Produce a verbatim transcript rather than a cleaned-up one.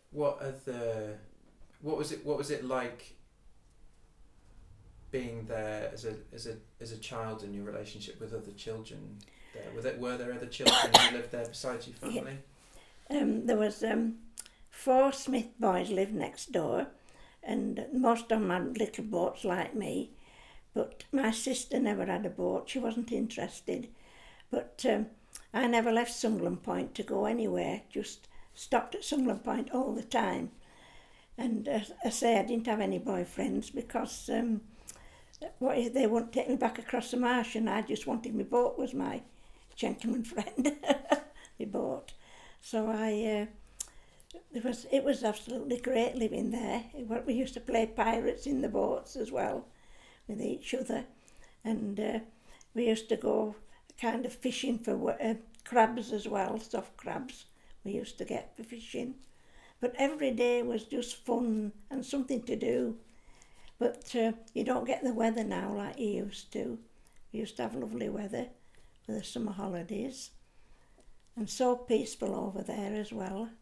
what are the, what was it? What was it like being there as a as a as a child in your relationship with other children? There were there, were there other children who lived there besides your family? Yeah. Um, there was um, four Smith boys lived next door, and most of them had little boats like me. But my sister never had a boat. She wasn't interested. But um, I never left Sunderland Point to go anywhere. Just stopped at Sunderland Point all the time. And uh, I say I didn't have any boyfriends because um, what if they wouldn't take me back across the marsh, and I just wanted my boat was my gentleman friend, my boat. So I, uh, it was it was absolutely great living there. We used to play pirates in the boats as well, with each other, and uh, we used to go kind of fishing for uh, crabs as well, soft crabs. We used to get for fishing, but every day was just fun and something to do. But uh, you don't get the weather now like you used to. We used to have lovely weather for the summer holidays, and so peaceful over there as well.